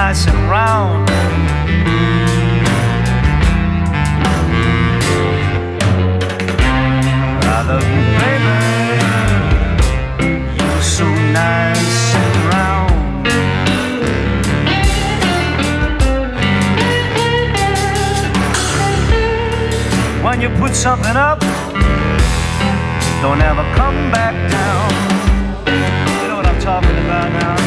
nice and round. I love you, baby. You're so nice and round. When you put something up, don't ever come back down. You know what I'm talking about now.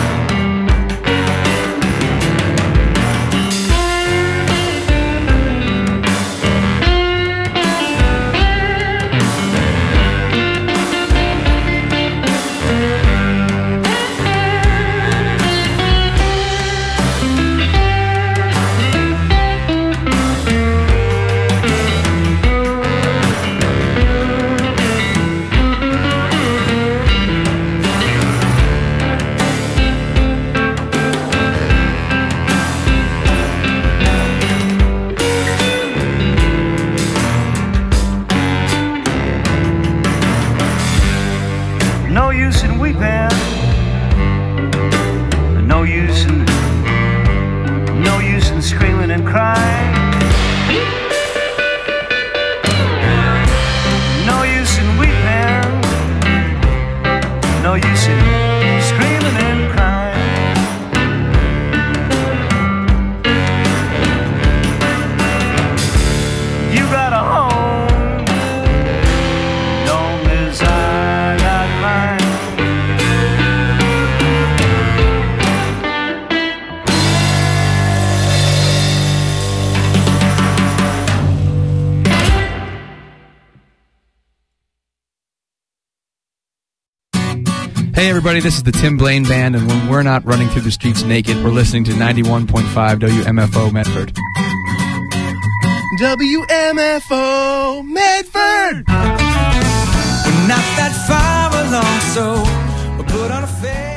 No use in weeping, no use in screaming and crying. No use in weeping, no use in screaming and crying. You got a home, long as I got mine. Hey everybody, this is the Tim Blaine Band, and when we're not running through the streets naked, we're listening to 91.5 WMFO Medford. WMFO Medford! We're not that far along, so we'll put on a face.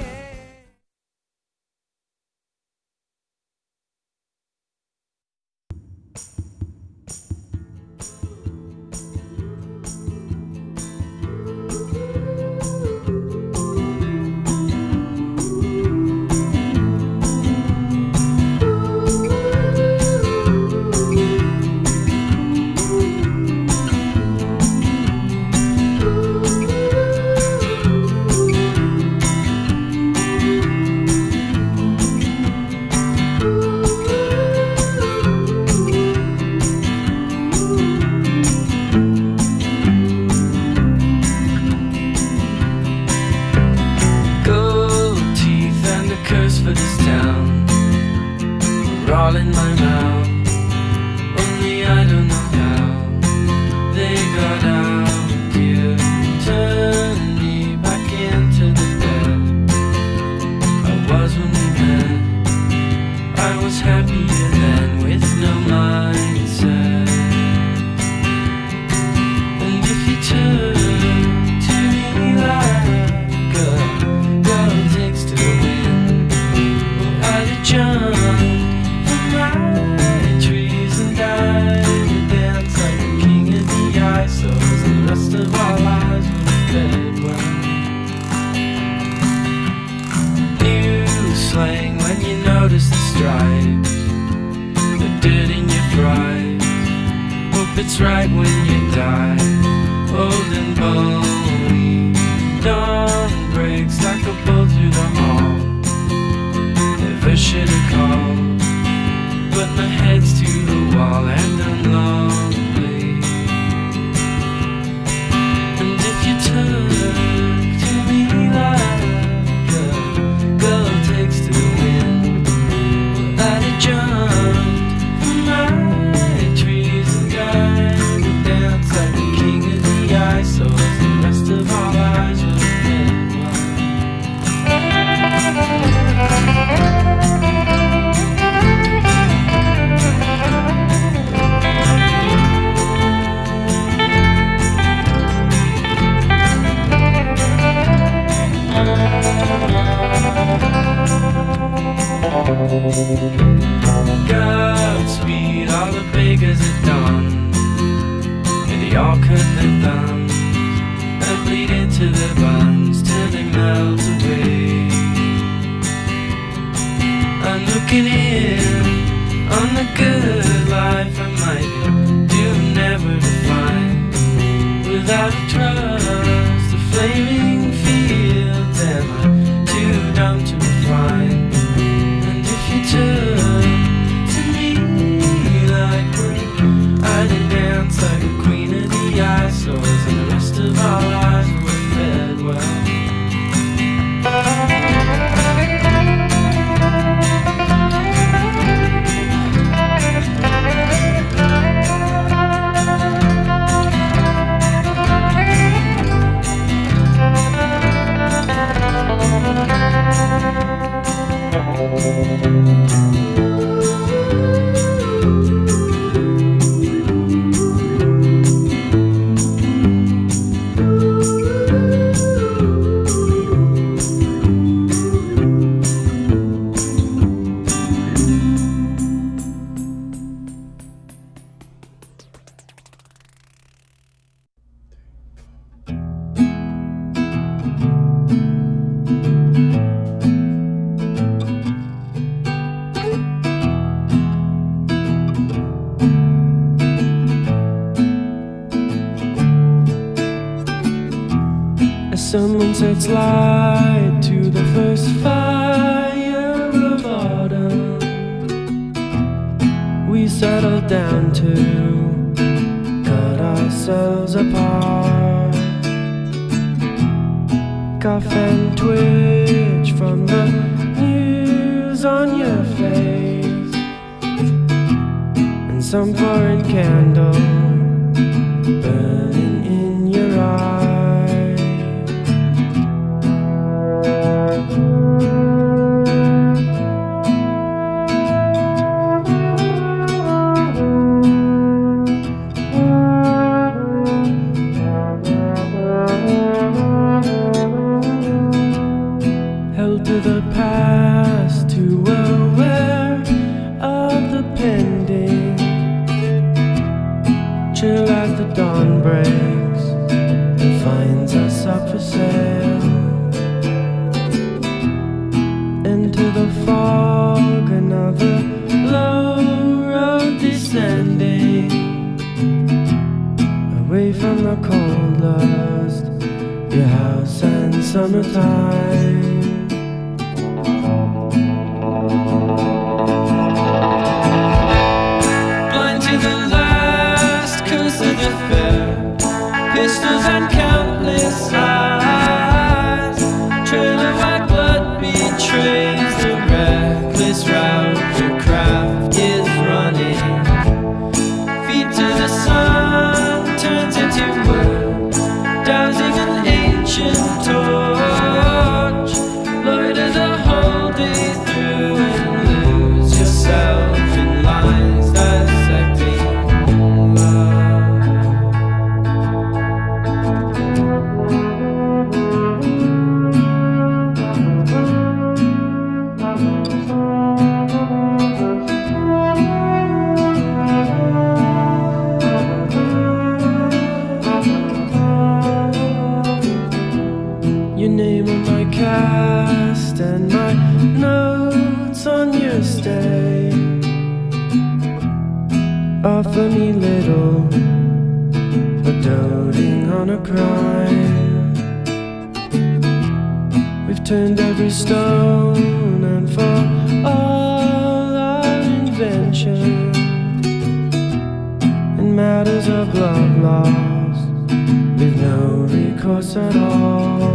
all in my mouth. Only I don't know how they got out. You turned me back into the bed I was when we met. I was happier then with no mindset. And if you turn to me like a girl takes to the wind, well, I'd have jumped from my trees and died and danced like a king of the ice. So the rest of our lives would have fed well. New slang when you notice the stripes, the dirt in your fries. Hope it's right when you die, old and bony. Dawn breaks like a bolt through the hall. Never should have called, but my head's to the wall and I'm lonely. And if you turn to me like a girl takes to the wind, well, I'd have jumped from my trees and died and danced like the king of the ice. So as the rest of our lives would have been Godspeed, all the beggars at dawn, and they all cut their thumbs and bleed into their buns till they melt away. I'm looking Someone sets light to the first fire of autumn. We settle down to cut ourselves apart. Cough and twitch from the news on your face, and some foreign candle burning in your eye. Held to the past, too aware of the pending. Chill as the dawn breaks and finds us up for sale. Into the fog, another low road descending, away from the cold lust, your house and summertime. Blind to the last curse of the fair, pistols and countless eyes. Trail of white blood betrays the reckless route your craft is running. Feet to the sun turns into wood, dousing an ancient torch. Loiter the whole day through and lose yourself in lines dissecting love. Your name on my cast and my notes on your stay offer me little, but doting on a crime. We've turned every stone, and for all our invention in matters of love lost, we've no recourse at all.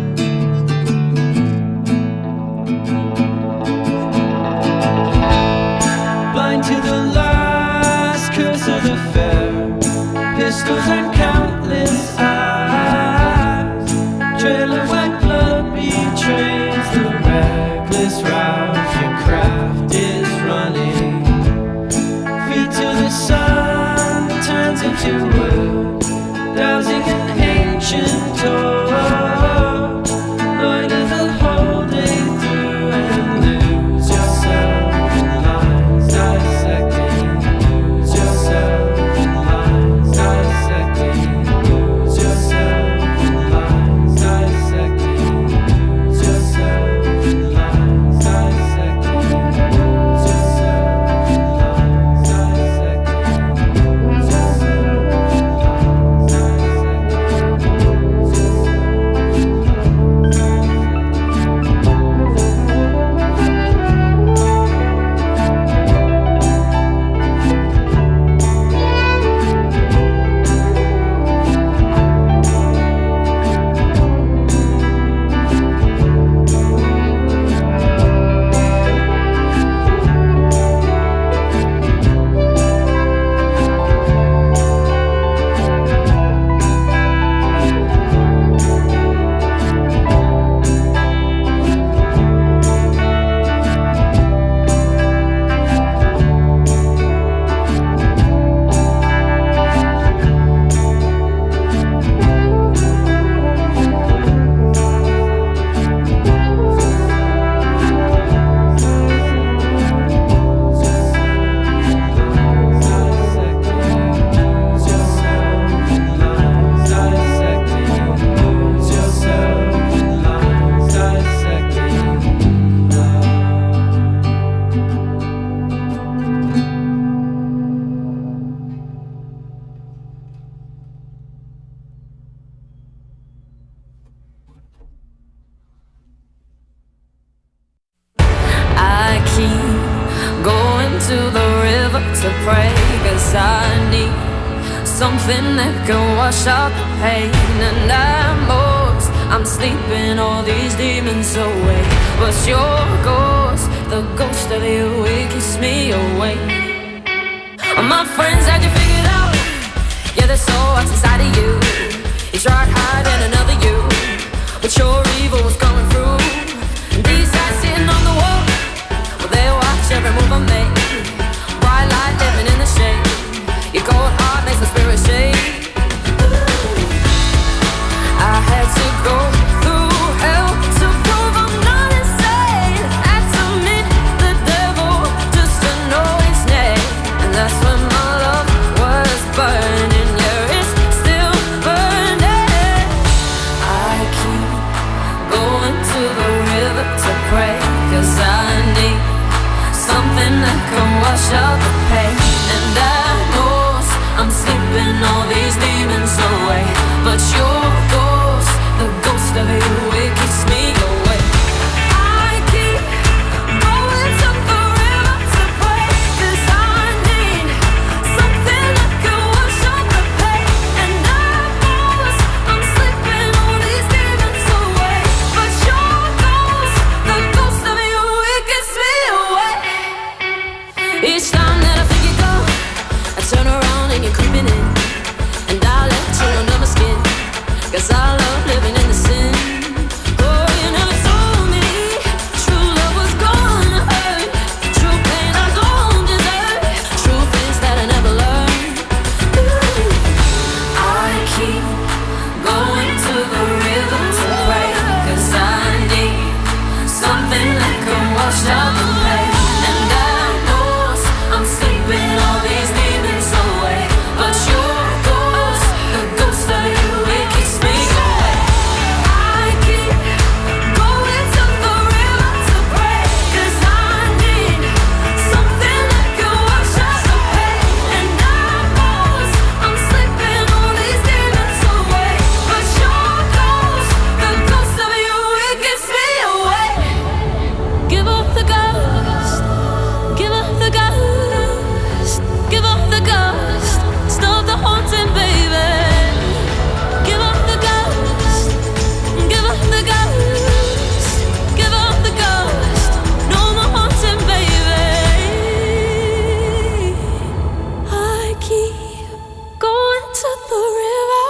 Blind to the last curse of the fair, pistols and countless eyes. Trail of white blood betrays the reckless route your craft is running. Feet to the sun turns into wood, dousing an ancient torch. Loiter the whole day through and lose yourself in lines dissecting. Lose yourself in lines dissecting. Lose yourself in lines dissecting. Lose yourself in lines dissecting. Lose yourself in lines dissecting. Lose yourself in lines dissecting. to pray, 'cause I need something that can wash out the pain. And I'm sleeping all these demons away, but your ghost, the ghost of you, it keeps me awake. My friends had you figured out, yeah, there's so what's inside of you. You tried hiding another you, but your evil was coming through. And these eyes sitting on the wall, well, they watch every move I make. Bright light living in the shade, your cold heart makes my spirit shake. I had to go through hell to prove I'm not insane. Had to meet the devil just to know his name. And that's when my love was burning. Yeah, it's still burning. I keep going to the river to pray, 'cause I need something that can wash out the pain. And I know I'm sleeping all these demons away, but your ghost, the ghost of you, it keeps me awake. I keep going to the river to pray, 'cause I need something that can wash out the pain. And I know I'm sleeping all these demons away, but your ghost, the ghost of you, it keeps me awake. Each time that I think you go, I turn around and you're creeping in, and I let you under my skin, 'cause I love living in the sin. Oh, you never told me true love was gonna hurt, true pain I don't deserve, true things that I never learned. Ooh. I keep going to the river to pray, 'cause I need something that can wash out the pain. And I know I'm sleeping all these demons away, but your ghost, the ghost of you, it keeps me awake. I keep going to the river to pray, 'cause I need something that can wash out the pain. And I know I'm sleeping all these demons away, but your ghost, the ghost of you, it keeps me awake. Give up the ghost, give up the ghost, give up the ghost, stop the haunting, baby. Give up the ghost, give up the ghost, give up the ghost, no more haunting, baby. I keep going to the river.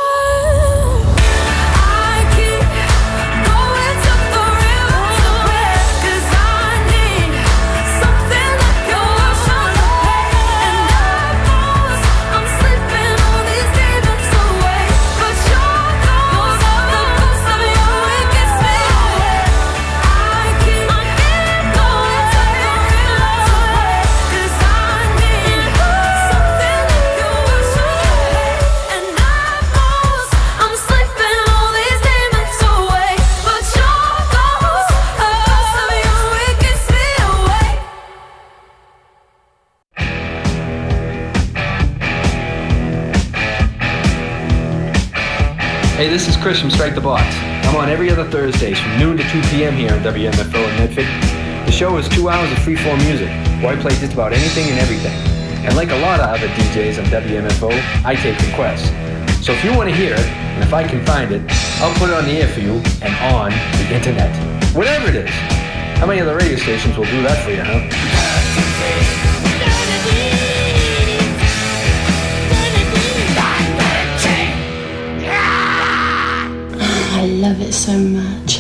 I keep going to the river to pray, 'cause I need something that can wash out the pain. And I know I'm sleeping all these demons away, but your ghost, the ghost of you, it gets me away. I keep going to the river to pray, 'cause I need something that can wash out the pain. And I know I'm sleeping all these demons away, but your ghost, the ghost of you, it gets me away. Hey, this is Chris from Strike the Box. I'm on every other Thursdays from noon to 2 p.m. here on WMFO in Medford. The show is 2 hours of freeform music, where I play just about anything and everything. And like a lot of other DJs on WMFO, I take requests. So if you want to hear it, and if I can find it, I'll put it on the air for you and on the internet. Whatever it is. How many other radio stations will do that for you, huh? I love it so much.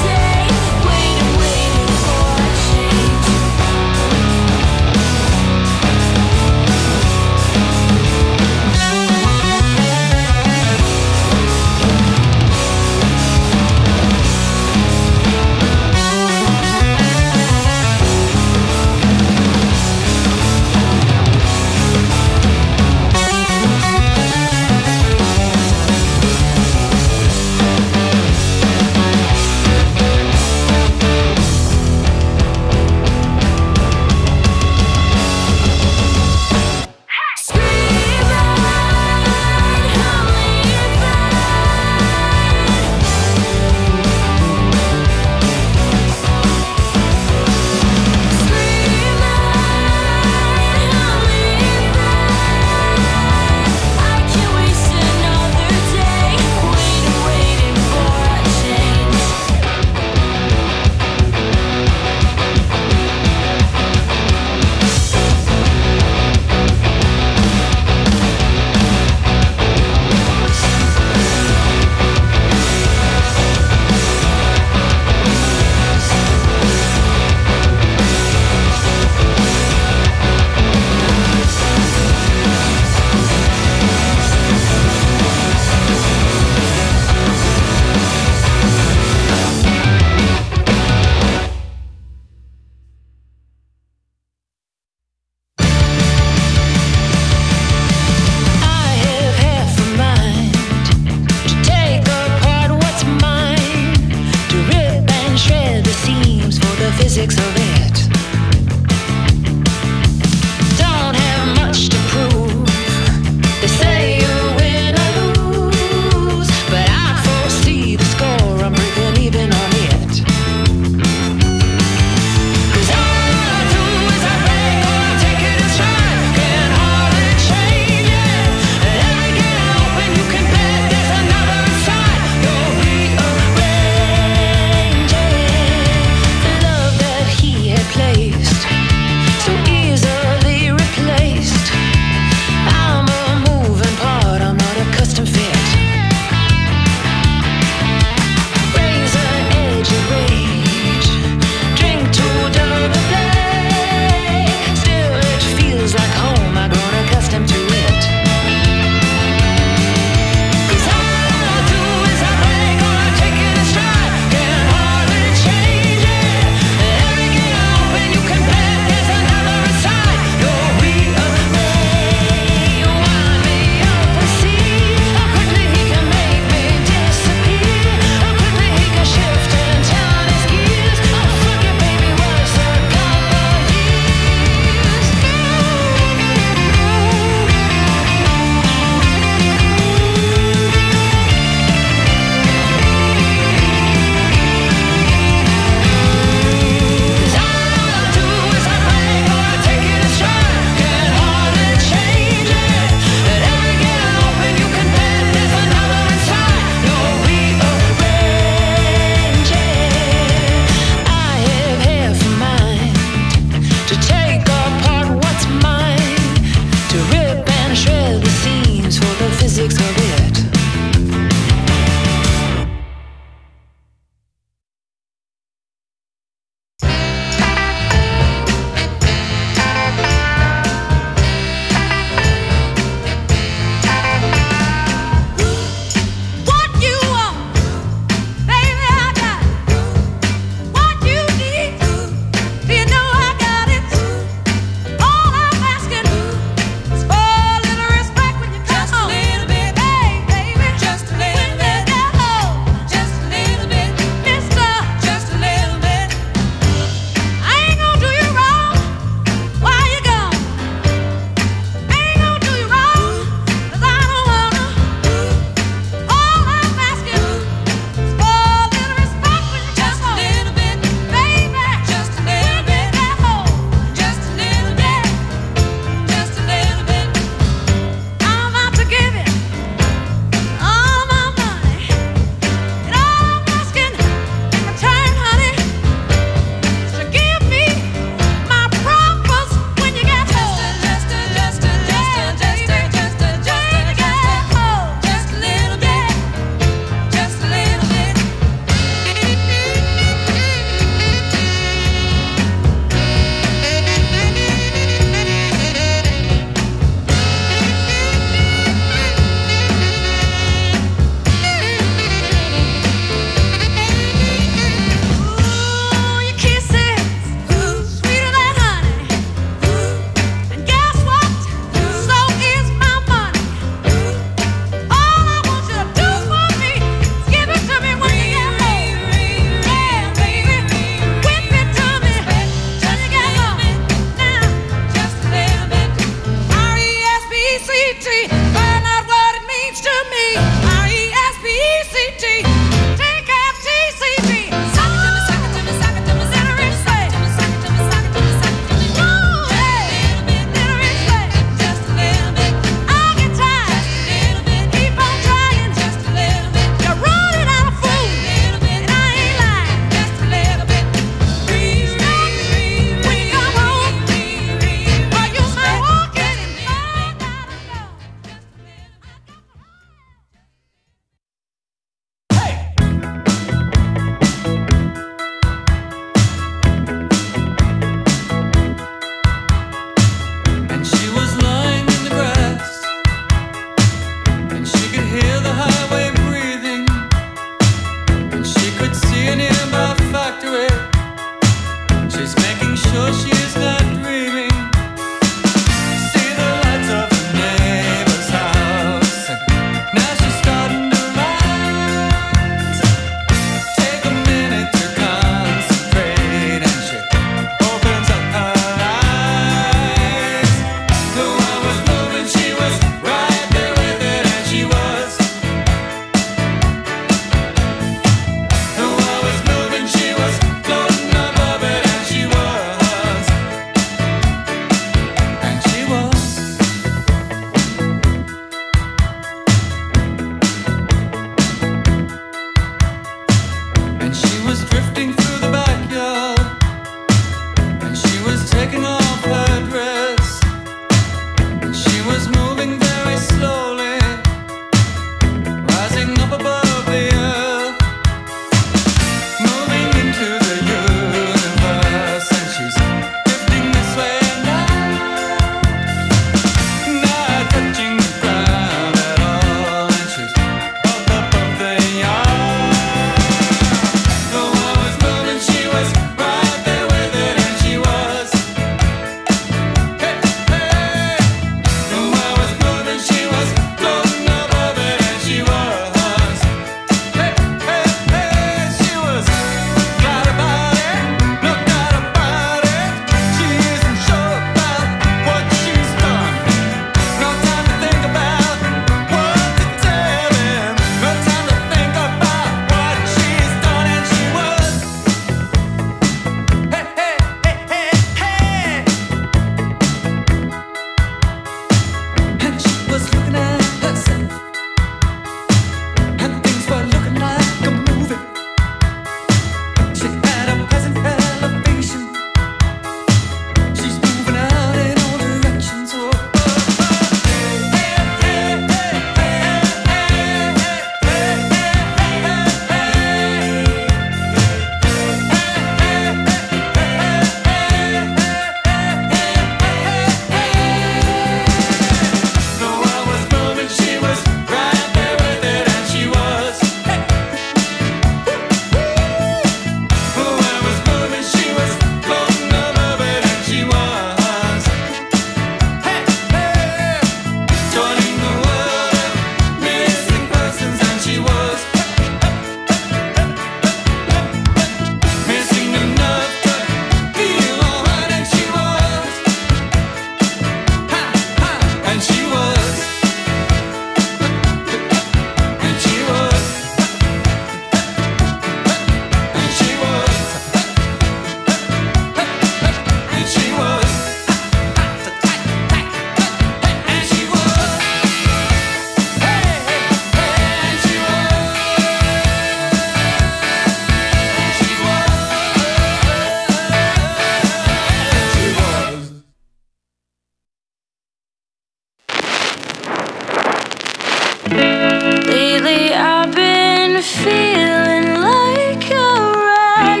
feeling like a rag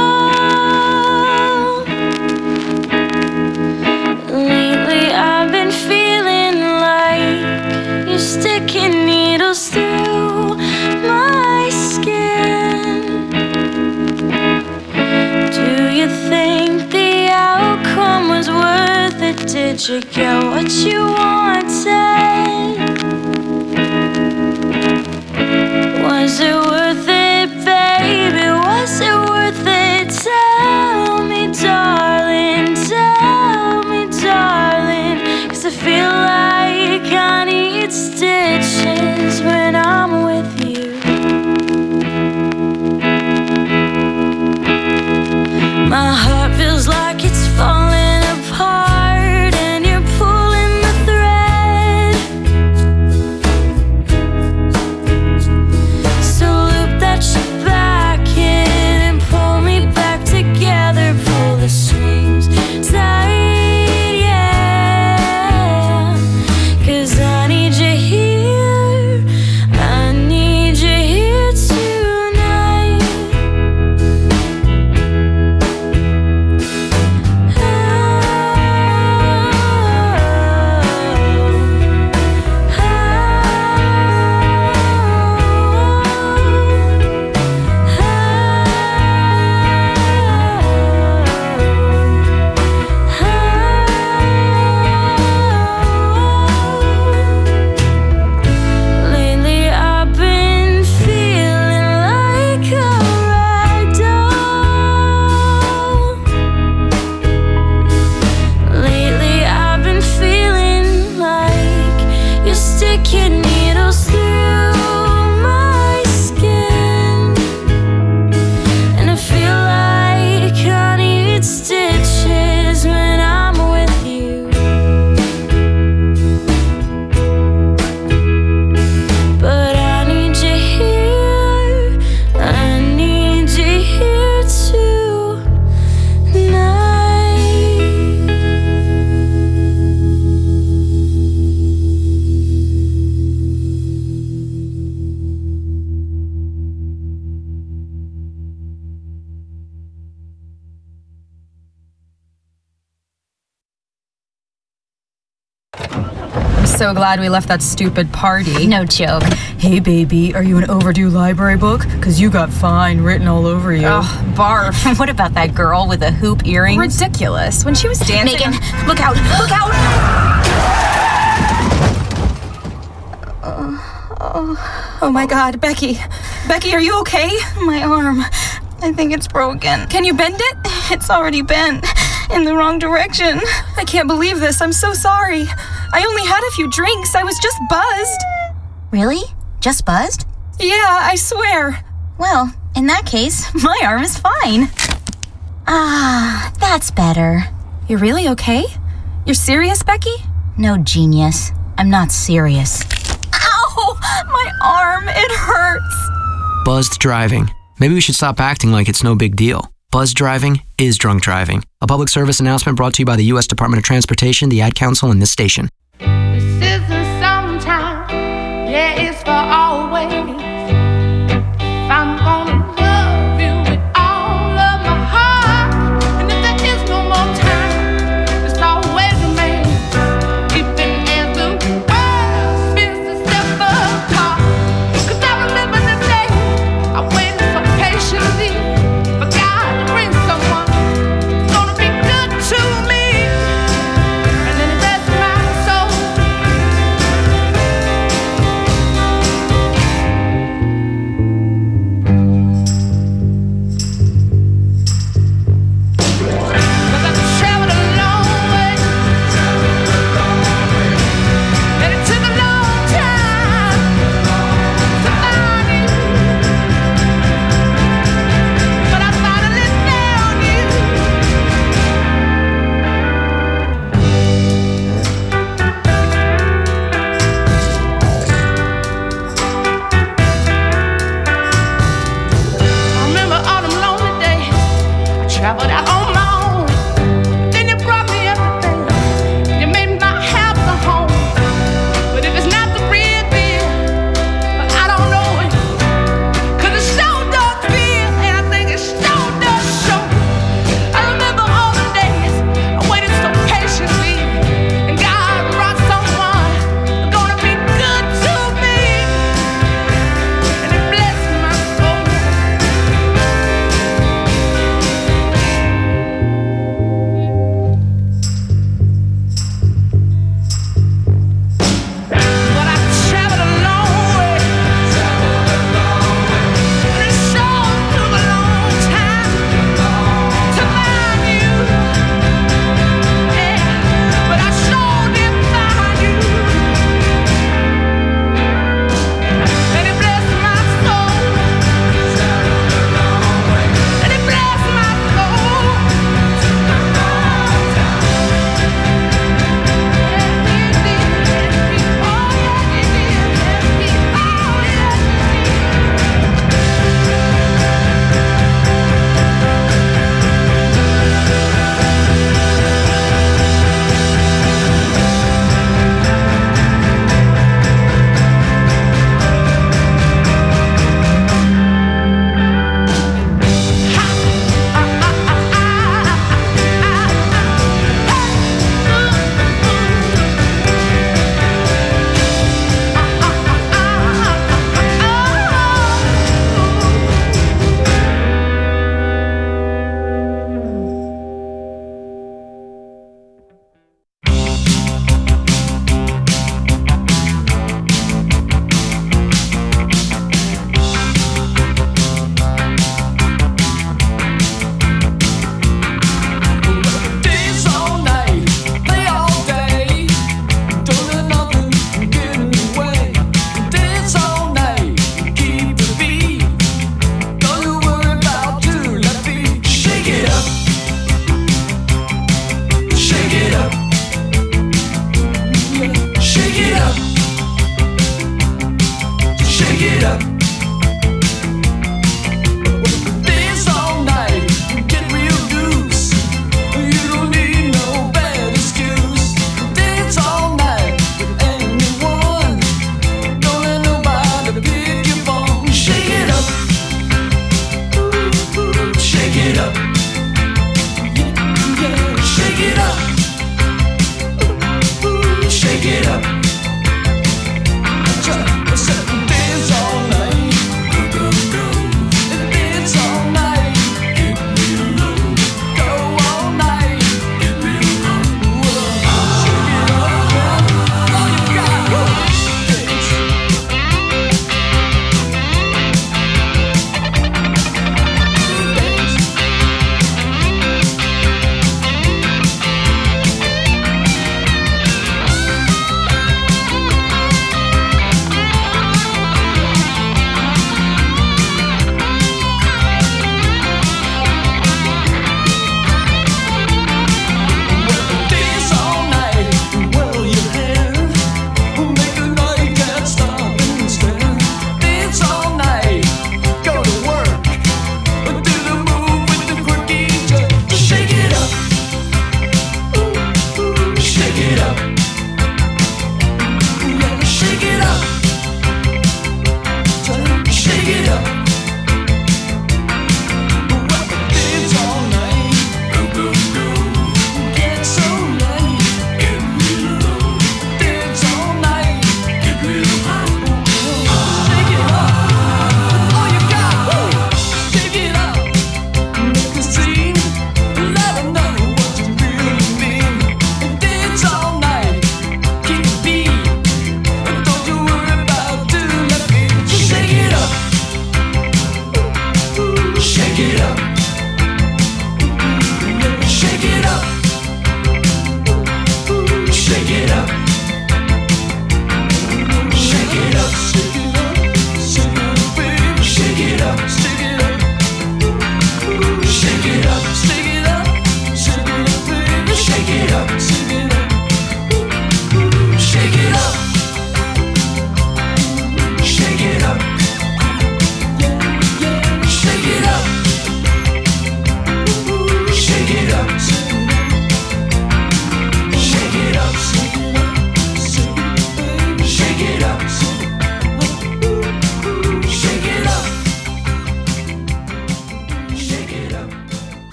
doll. Lately I've been feeling like you're sticking needles through my skin. Do you think the outcome was worth it? Did you get what you wanted? Was it worth it, baby? Was it worth it? Tell me, darling, tell me, darling. 'Cause I feel like I need stitches when I'm with you. My heart feels like it's falling apart, and you're pulling the thread. So loop that shit back in and pull me back together. Pull the strings tight, yeah. 'Cause I need you here, I need you here tonight. Lately I've been feeling like a rag doll. Lately I've been feeling like you're sticking needles through my skin. And I feel like I need stitches when I'm with you. But I need you here, I need you here tonight. I'm so glad we left that stupid party. No joke. Hey, baby, are you an overdue library book? Because you got fine written all over you. Oh, barf. What about that girl with the hoop earrings? Ridiculous. When she was dancing... Megan, look out! Look out! Oh my God, Becky. Becky, are you okay? My arm. I think it's broken. Can you bend it? It's already bent. In the wrong direction. I can't believe this. I'm so sorry. I only had a few drinks. I was just buzzed. Really? Just buzzed? Yeah, I swear. Well, in that case, my arm is fine. Ah, that's better. You're really okay? You're serious, Becky? No, genius. I'm not serious. Ow! My arm, it hurts. Buzzed driving. Maybe we should stop acting like it's no big deal. Buzzed driving is drunk driving. A public service announcement brought to you by the U.S. Department of Transportation, the Ad Council, and this station. This isn't sometime, yeah, it's for always. If I'm gonna love you with all of my heart, and if there is no more time, it's always a man. Even as the world spins to step apart. 'Cause I remember the day I waited so patiently for God to bring someone who's gonna be good to me. And then it blessed my soul.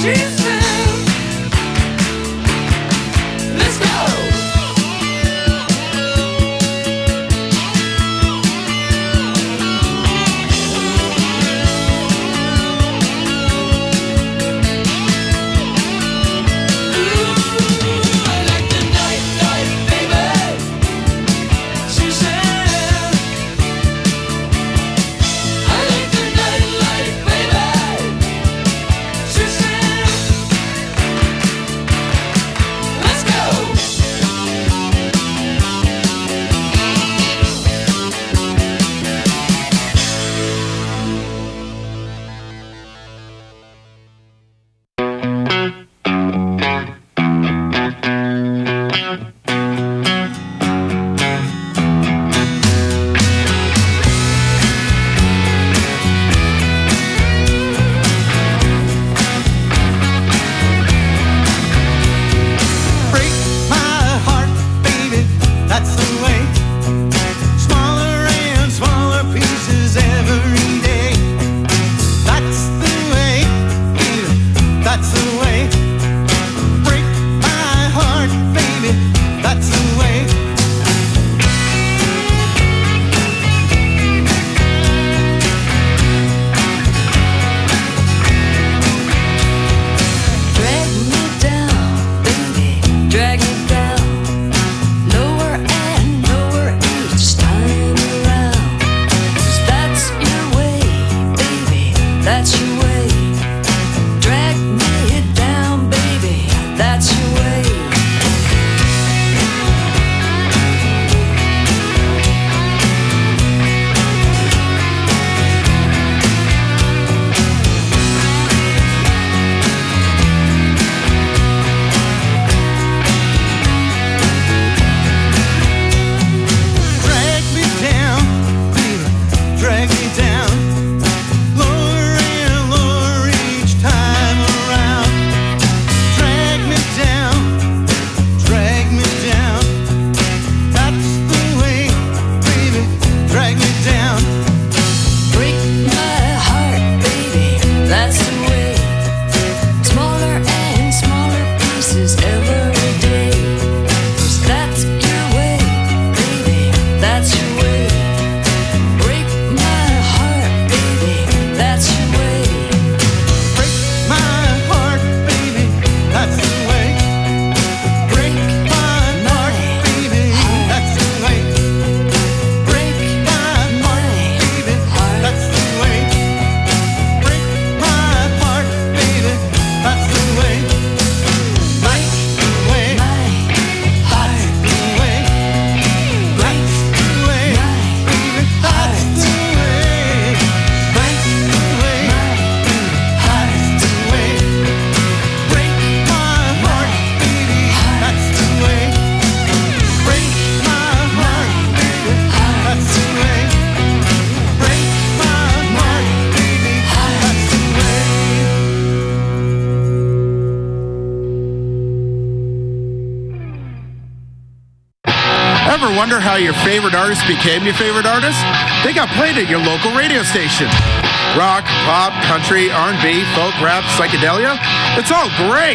Ever wonder how your favorite artist became your favorite artist? They got played at your local radio station. Rock, pop, country, R&B, folk, rap, psychedelia. It's all great.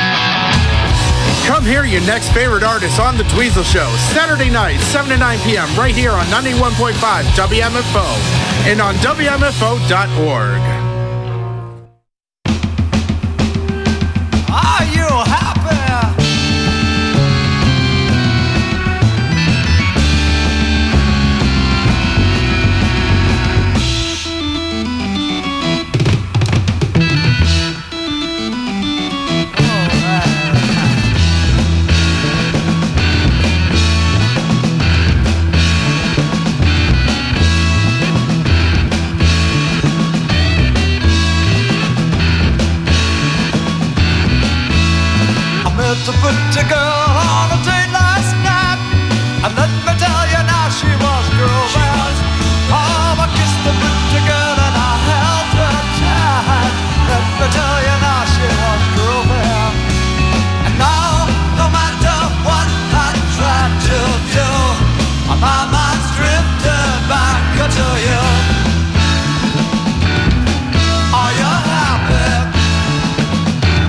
Come hear your next favorite artist on The Dweezil Show, Saturday night, 7 to 9 p.m. right here on 91.5 WMFO and on WMFO.org. Are you happy? To put a girl on a date last night, and let me tell you now she was girl bound. Oh, I kissed the pretty girl and I held her tight. Let me tell you now she was girl bound. And now, no matter what I try to do, my mind's drifted back to you. Are you happy?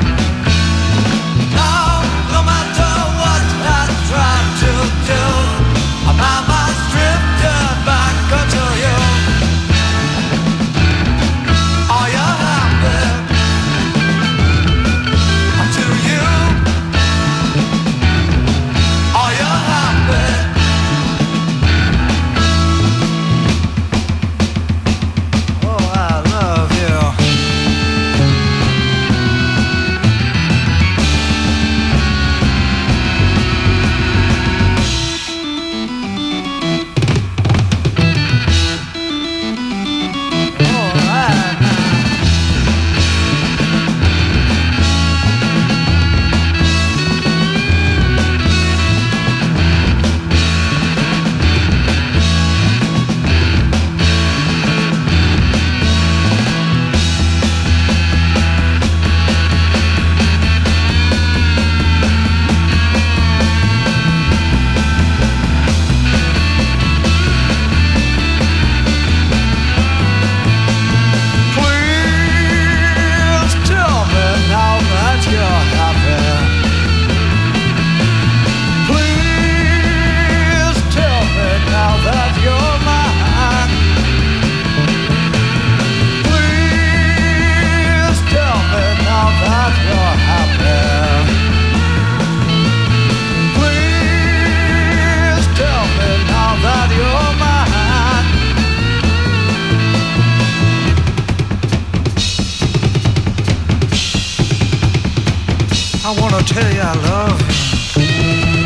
I wanna tell you I love you.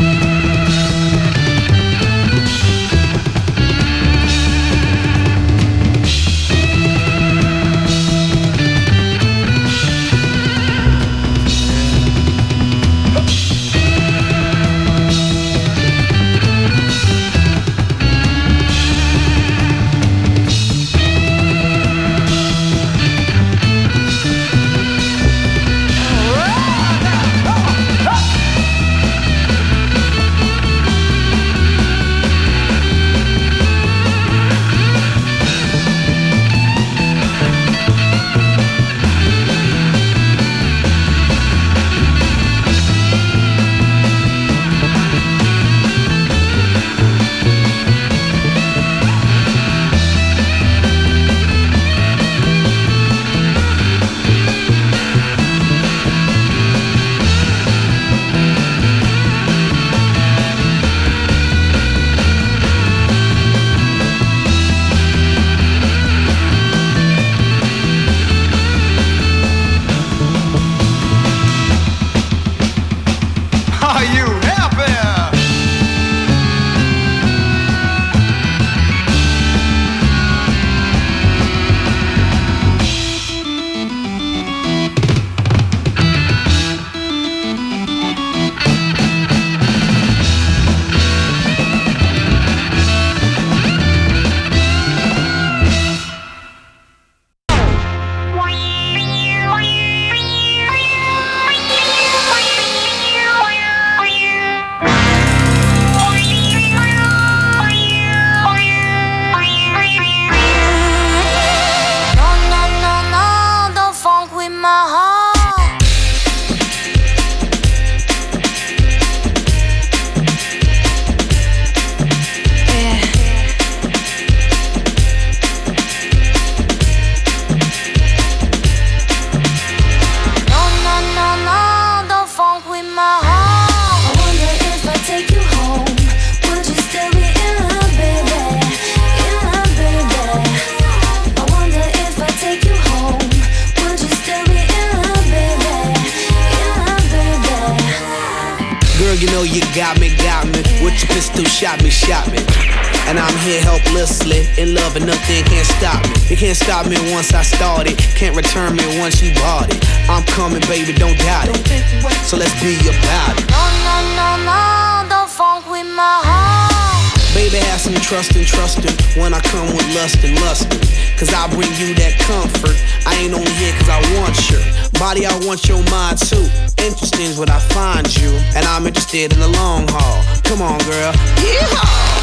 Shot me. And I'm here helplessly, in love and nothing can't stop me. You can't stop me once I started, can't return me once you bought it. I'm coming, baby, don't doubt it. So let's be about it. No, don't funk with my heart. Baby, have some trust and when I come with lust and lustin'. Cause I bring you that comfort. I ain't only here cause I want your body, I want your mind too. Interesting is what I find you, and I'm interested in the long haul. Come on, girl. Yeehaw!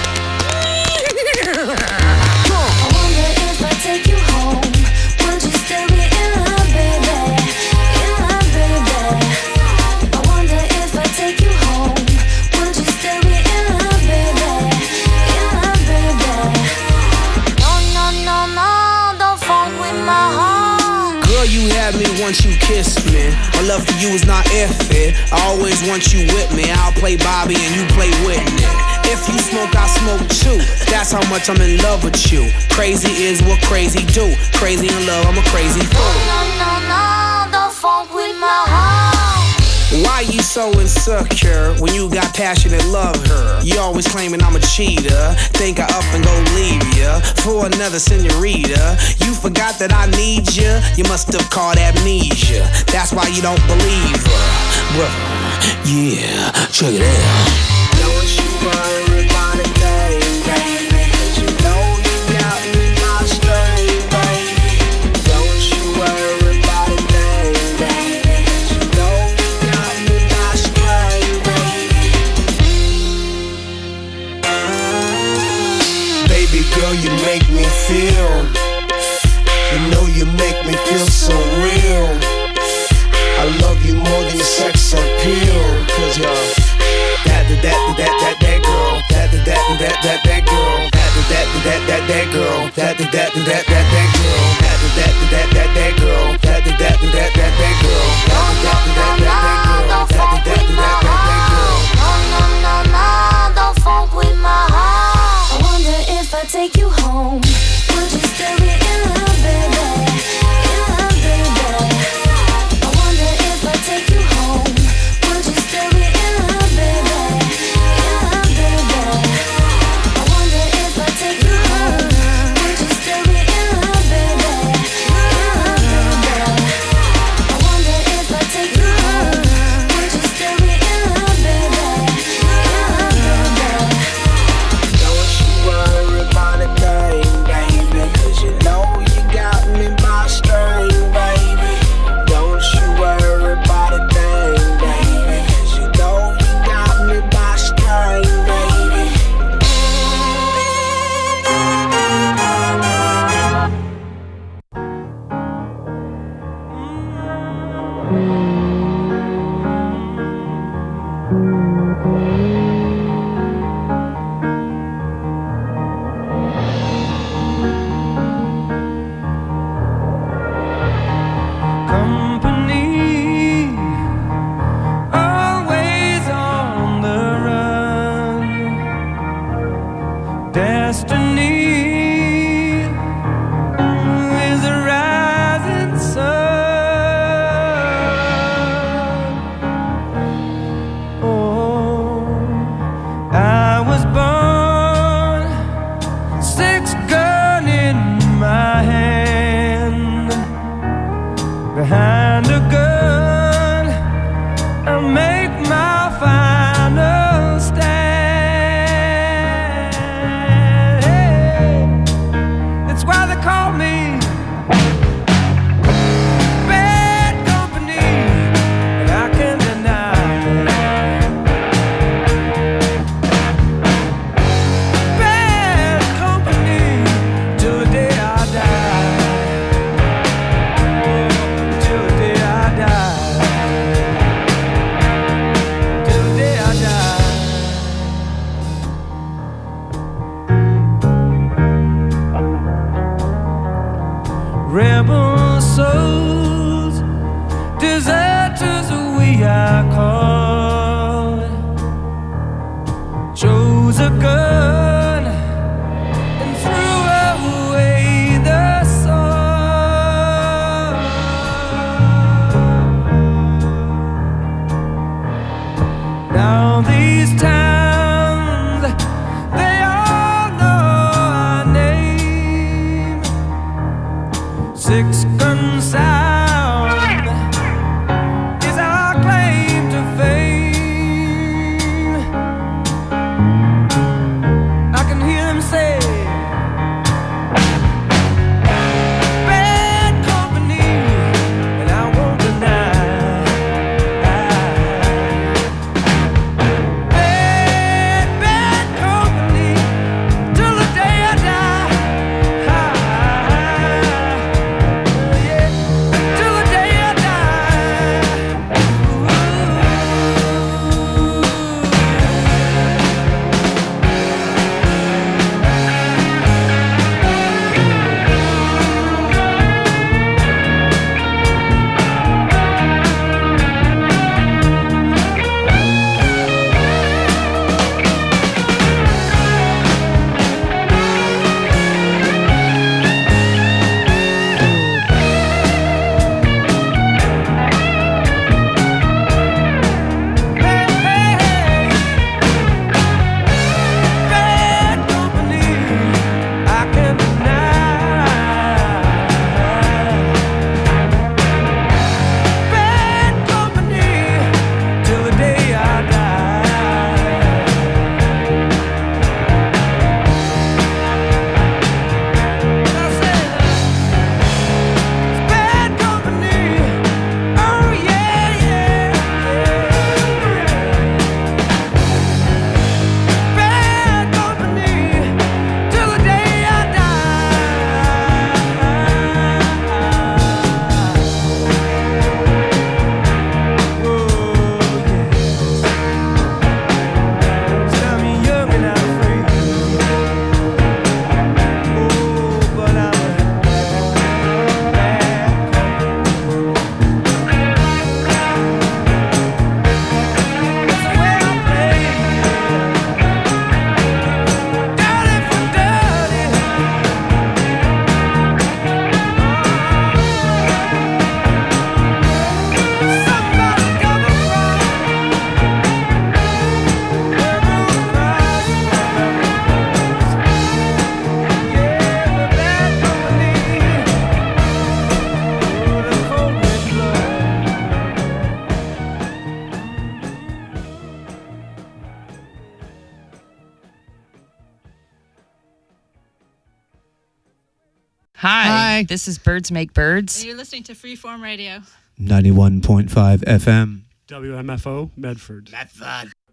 I wonder if I take you home, would you still be in love, baby? In love, baby. I wonder if I take you home, would you still be in love, baby? In love, baby. No, don't funk with my heart. Girl, you had me once you kissed me. My love for you is not if it. I always want you with me. I'll play Bobby and you play Whitney. If you smoke, I smoke too. That's how much I'm in love with you. Crazy is what crazy do. Crazy in love, I'm a crazy fool. No, don't funk with my heart. Why you so insecure when you got passionate love her? You always claiming I'm a cheater. Think I up and go leave ya for another senorita. You forgot that I need ya. You must have caught amnesia. That's why you don't believe her. Well, yeah, check it out. Don't you worry about a thing, baby. 'Cause you know you got me my string, baby. Don't you worry about a thing, baby. 'Cause you know you got me my string, baby. Baby girl, you make me feel. You know you make me feel so real. I love you more than your sex appeal. 'Cause you're that girl, that and make my final stand. It's why they call me bad company, and I can't deny. Bad company till the day I die. Till the day I die. Till the day I die. Rebel souls, deserters we are called. Chose a gun and threw away the sword. Now these towns, they all know our name. Six gun sound is our claim to fame. I can hear them say, bad company, and I won't deny. Bad company till the day I die. Yeah, till the day I die. Bad company, I can't deny. Bad company till the day I die. I said, it's bad company. Oh yeah, yeah, bad company till the day I die. Oh yeah, still me young and I'm free. Oh, but I'm bad That's the way I play. Dirty for dirty. Somebody double cross. Double cross. Yeah, we're bad company. Oh, the cold red blood. Hi. This is Birds Make Birds. You're listening to Freeform Radio. 91.5 FM. WMFO, Medford. Medford.